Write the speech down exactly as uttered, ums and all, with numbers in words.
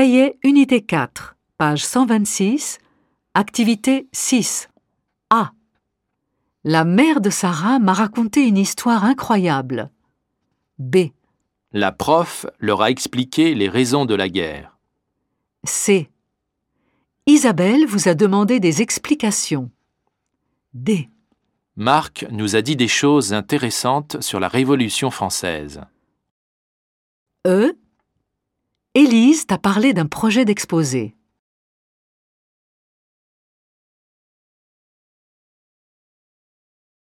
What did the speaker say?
cahier Unité quatre, page cent vingt-six, activité six. A. La mère de Sarah m'a raconté une histoire incroyable. B. La prof leur a expliqué les raisons de la guerre. C. Isabelle vous a demandé des explications. D. Marc nous a dit des choses intéressantes sur la Révolution française. E. Élise t'a parlé d'un projet d'exposé.